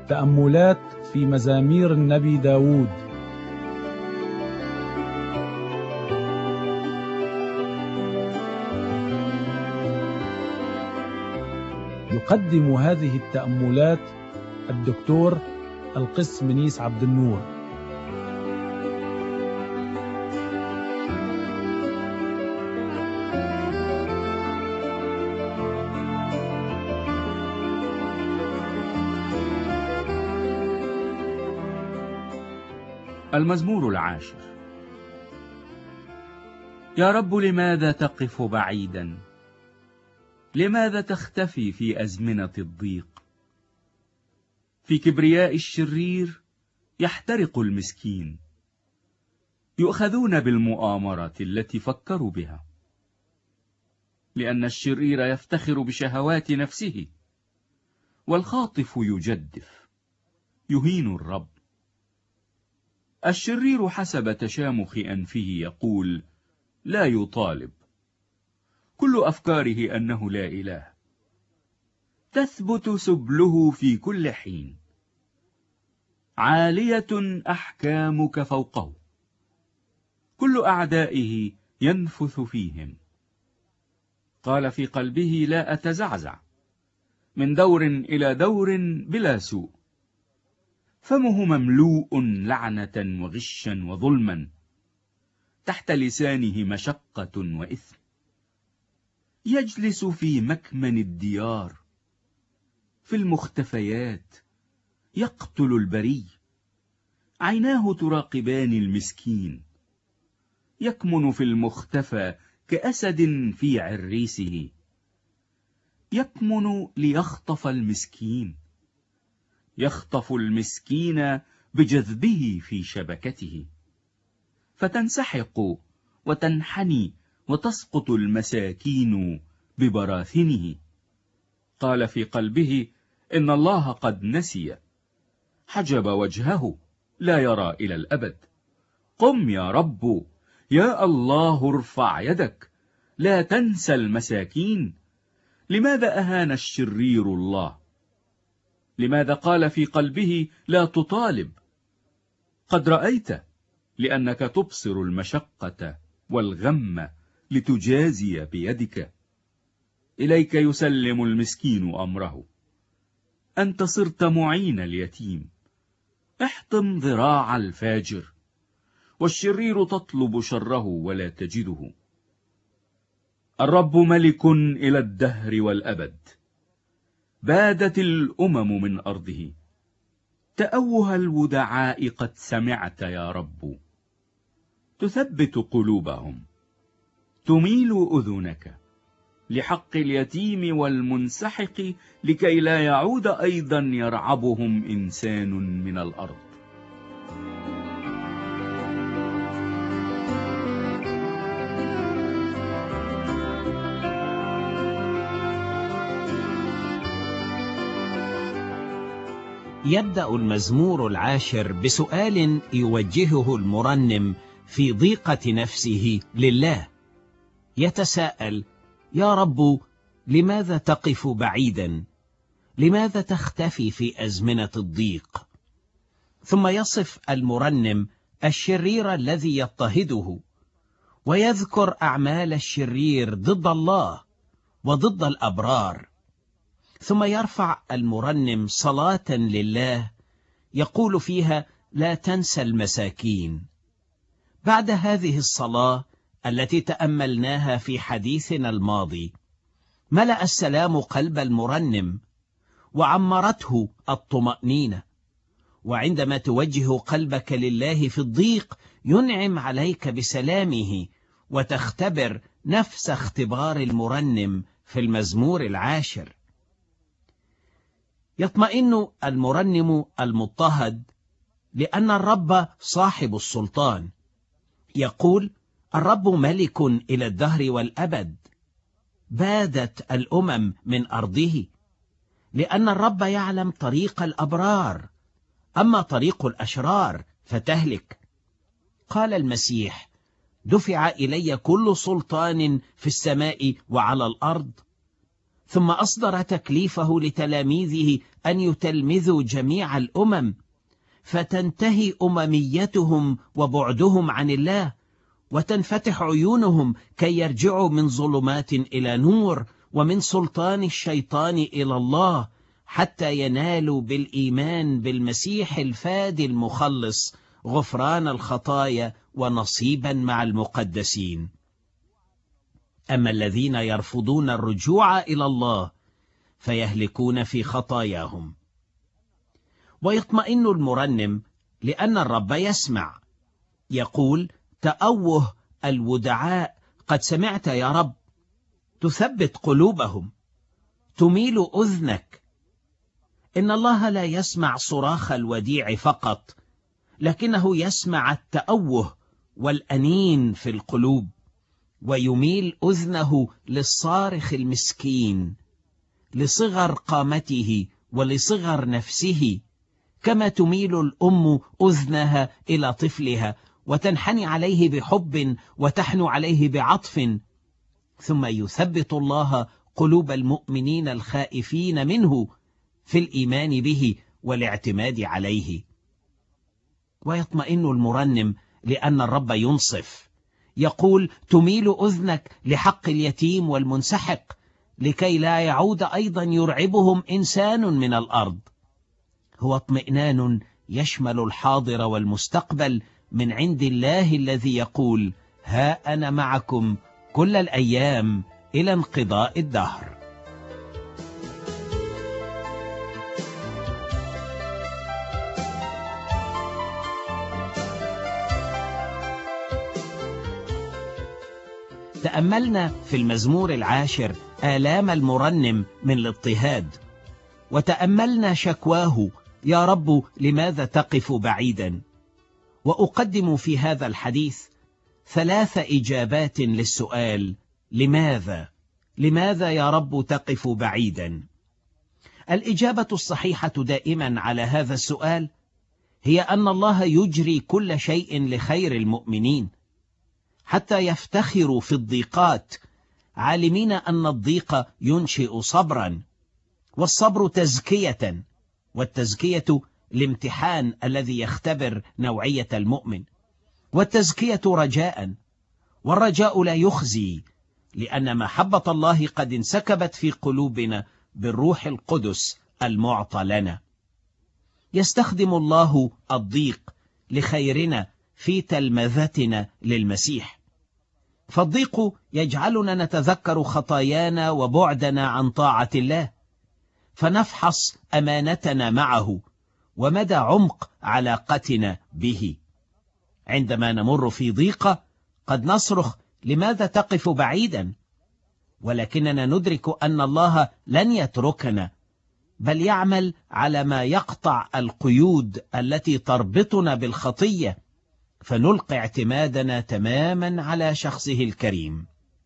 تأملات في مزامير النبي داود. يقدم هذه التأملات الدكتور القس منيس عبد النور. المزمور 10. يا رب لماذا تقف بعيدا؟ لماذا تختفي في أزمنة الضيق؟ في كبرياء الشرير يحترق المسكين، يؤخذون بالمؤامرة التي فكروا بها، لأن الشرير يفتخر بشهوات نفسه، والخاطف يجدف يهين الرب. الشرير حسب تشامخ أنفه يقول لا يطالب، كل أفكاره أنه لا إله، تثبت سبله في كل حين، عالية أحكامك فوقه، كل أعدائه ينفث فيهم. قال في قلبه لا أتزعزع، من دور إلى دور بلا سوء، فمه مملوء لعنة وغشا وظلما، تحت لسانه مشقة وإثم، يجلس في مكمن الديار، في المختفيات يقتل البري، عيناه تراقبان المسكين، يكمن في المختفى كأسد في عريسه، يكمن ليخطف المسكين، يخطف المسكين بجذبه في شبكته، فتنسحق وتنحني وتسقط المساكين ببراثنه. قال في قلبه إن الله قد نسي، حجب وجهه لا يرى إلى الأبد. قم يا رب، يا الله ارفع يدك، لا تنسى المساكين. لماذا أهان الشرير الله؟ لماذا قال في قلبه لا تطالب؟ قد رأيت، لأنك تبصر المشقة والغم لتجازي بيدك. إليك يسلم المسكين أمره، أنت صرت معين اليتيم. احطم ذراع الفاجر، والشرير تطلب شره ولا تجده. الرب ملك إلى الدهر والأبد، بادت الأمم من أرضه. تأوه الودعاء قد سمعت يا رب، تثبت قلوبهم. تميل أذنك لحق اليتيم والمنسحق، لكي لا يعود أيضا يرعبهم إنسان من الأرض. يبدأ المزمور 10 بسؤال يوجهه المرنم في ضيقة نفسه لله. يتساءل: يا رب لماذا تقف بعيدا؟ لماذا تختفي في أزمنة الضيق؟ ثم يصف المرنم الشرير الذي يضطهده، ويذكر أعمال الشرير ضد الله وضد الأبرار. ثم يرفع المرنم صلاة لله يقول فيها لا تنسى المساكين. بعد هذه الصلاة التي تأملناها في حديثنا الماضي، ملأ السلام قلب المرنم وعمرته الطمأنينة. وعندما توجه قلبك لله في الضيق ينعم عليك بسلامه، وتختبر نفس اختبار المرنم في المزمور 10. يطمئن المرنم المضطهد لأن الرب صاحب السلطان. يقول: الرب ملك إلى الدهر والأبد، بادت الأمم من أرضه، لأن الرب يعلم طريق الأبرار، أما طريق الأشرار فتهلك. قال المسيح: دفع إلي كل سلطان في السماء وعلى الأرض. ثم أصدر تكليفه لتلاميذه أن يتلمذوا جميع الأمم، فتنتهي أمميتهم وبعدهم عن الله، وتنفتح عيونهم كي يرجعوا من ظلمات إلى نور، ومن سلطان الشيطان إلى الله، حتى ينالوا بالإيمان بالمسيح الفادي المخلص غفران الخطايا ونصيبا مع المقدسين. أما الذين يرفضون الرجوع إلى الله فيهلكون في خطاياهم. ويطمئن المرنم لأن الرب يسمع، يقول: تأوه الودعاء قد سمعت يا رب، تثبت قلوبهم، تميل أذنك. إن الله لا يسمع صراخ الوديع فقط، لكنه يسمع التأوه والأنين في القلوب، ويميل أذنه للصارخ المسكين، لصغر قامته ولصغر نفسه، كما تميل الأم أذنها إلى طفلها وتنحني عليه بحب وتحنو عليه بعطف. ثم يثبت الله قلوب المؤمنين الخائفين منه في الإيمان به والاعتماد عليه. ويطمئن المرنم لأن الرب ينصف، يقول: تميل أذنك لحق اليتيم والمنسحق، لكي لا يعود أيضا يرعبهم إنسان من الأرض. هو اطمئنان يشمل الحاضر والمستقبل من عند الله الذي يقول: ها أنا معكم كل الأيام إلى انقضاء الدهر. تأملنا في المزمور 10 آلام المرنم من الاضطهاد، وتأملنا شكواه: يا رب لماذا تقف بعيدا؟ وأقدم في هذا الحديث 3 إجابات للسؤال: لماذا يا رب تقف بعيدا؟ الإجابة الصحيحة دائما على هذا السؤال هي أن الله يجري كل شيء لخير المؤمنين، حتى يفتخروا في الضيقات، عالمين أن الضيق ينشئ صبرا، والصبر تزكية، والتزكية الامتحان الذي يختبر نوعية المؤمن، والتزكية رجاء، والرجاء لا يخزي، لأن محبة الله قد انسكبت في قلوبنا بالروح القدس المعطى لنا. يستخدم الله الضيق لخيرنا في تلمذتنا للمسيح، فالضيق يجعلنا نتذكر خطايانا وبعدنا عن طاعة الله، فنفحص أمانتنا معه ومدى عمق علاقتنا به. عندما نمر في ضيقة قد نصرخ: لماذا تقف بعيدا؟ ولكننا ندرك أن الله لن يتركنا، بل يعمل على ما يقطع القيود التي تربطنا بالخطية، فنلقي اعتمادنا تماما على شخصه الكريم.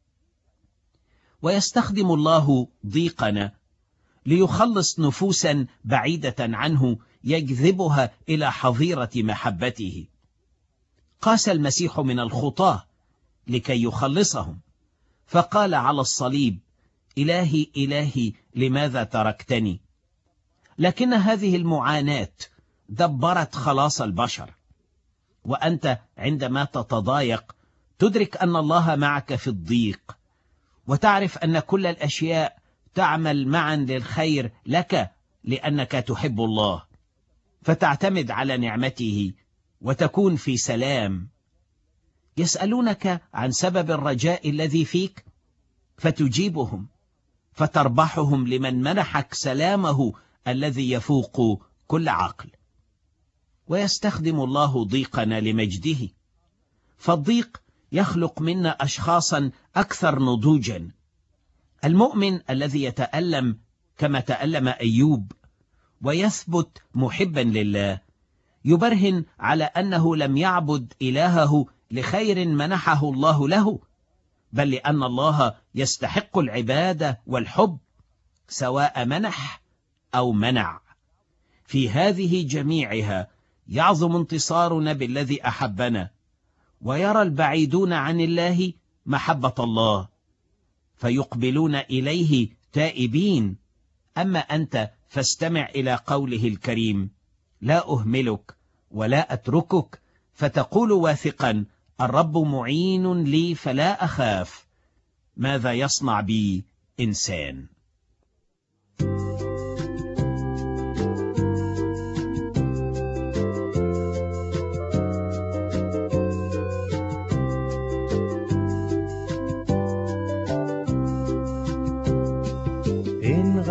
ويستخدم الله ضيقنا ليخلص نفوسا بعيدة عنه، يجذبها إلى حظيرة محبته. قاس المسيح من الخطاة لكي يخلصهم، فقال على الصليب: إلهي إلهي لماذا تركتني؟ لكن هذه المعاناة دبرت خلاص البشر، وأنت عندما تتضايق تدرك أن الله معك في الضيق، وتعرف أن كل الأشياء تعمل معا للخير لك لأنك تحب الله، فتعتمد على نعمته وتكون في سلام. يسألونك عن سبب الرجاء الذي فيك، فتجيبهم، فتربحهم لمن منحك سلامه الذي يفوق كل عقل. ويستخدم الله ضيقنا لمجده، فالضيق يخلق منا أشخاصا أكثر نضوجا. المؤمن الذي يتألم كما تألم أيوب ويثبت محبا لله يبرهن على أنه لم يعبد إلهه لخير منحه الله له، بل لأن الله يستحق العبادة والحب سواء منح أو منع. في هذه جميعها يعظم انتصارنا بالذي أحبنا، ويرى البعيدون عن الله محبة الله، فيقبلون إليه تائبين. أما أنت فاستمع إلى قوله الكريم: لا أهملك ولا أتركك، فتقول واثقا: الرب معين لي فلا أخاف، ماذا يصنع بي إنسان؟ إن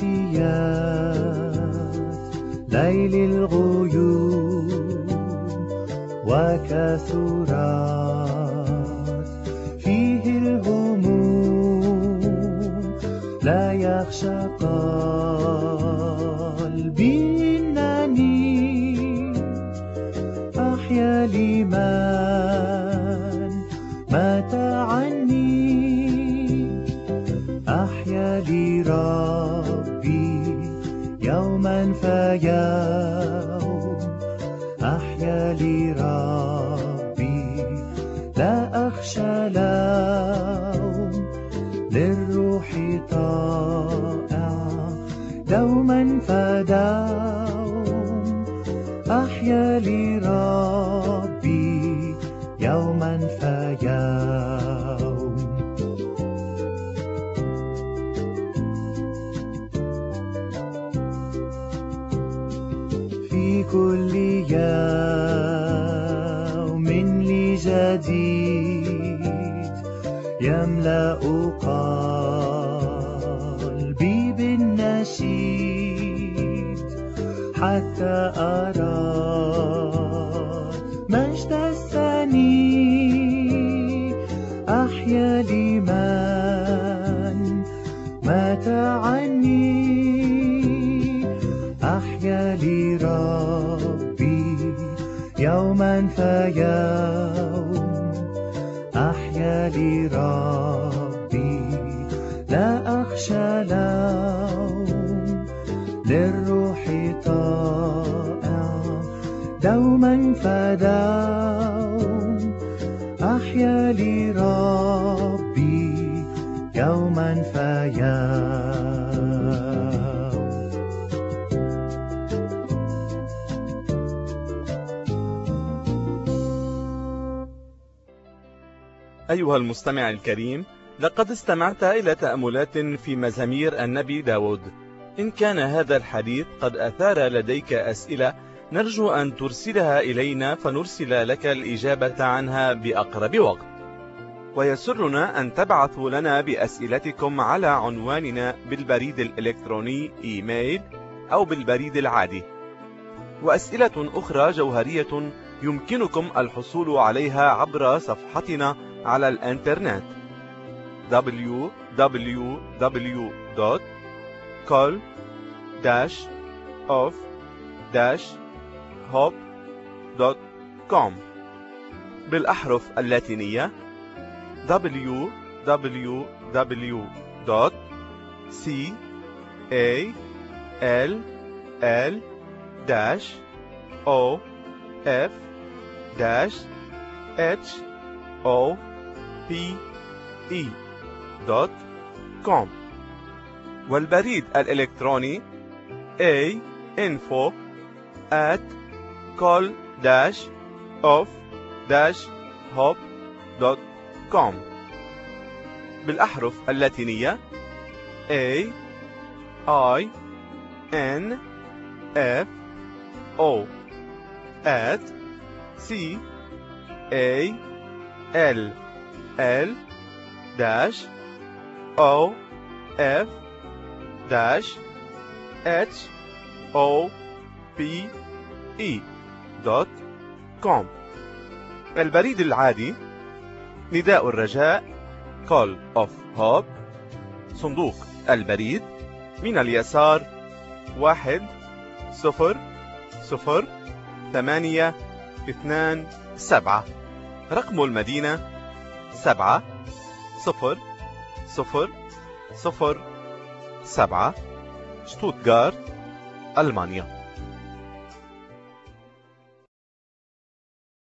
غشيت ليل الغيوم وكثرت فيه الهموم، لا يخشى قلبي إنني أحيا لمن مات عني، أحيا لربي يوما فيوم، أحيا لربي لا أخشى لوم، للروح طائع دوما فدوم، أحيا لربي يوما فيوم. في كل يوم لي جديد يملأ قلبي بالنشيد، حتى أرى مجد الثاني، أحيا لمن مات عني، أحيا لربي يوما فيوم، أحيا لربي لا أخشى لوم، للروح طائع دوما فدوم، أحيا لربي يوما فيوم. أيها المستمع الكريم، لقد استمعت إلى تأملات في مزامير النبي داود. إن كان هذا الحديث قد أثار لديك أسئلة، نرجو أن ترسلها إلينا فنرسل لك الإجابة عنها بأقرب وقت. ويسرنا أن تبعثوا لنا بأسئلتكم على عنواننا بالبريد الإلكتروني إيميل أو بالبريد العادي. وأسئلة أخرى جوهرية يمكنكم الحصول عليها عبر صفحتنا على الإنترنت www.call-of-hope.com بالأحرف اللاتينية www.call-of-hope.com والبريد الإلكتروني info@call-of-hope.com بالأحرف اللاتينية CALL-OFF@CALL-OFF.com البريد العادي نداء الرجاء Call of Hope، صندوق البريد من اليسار 10027، رقم المدينة 70007، شتوتغارت، ألمانيا.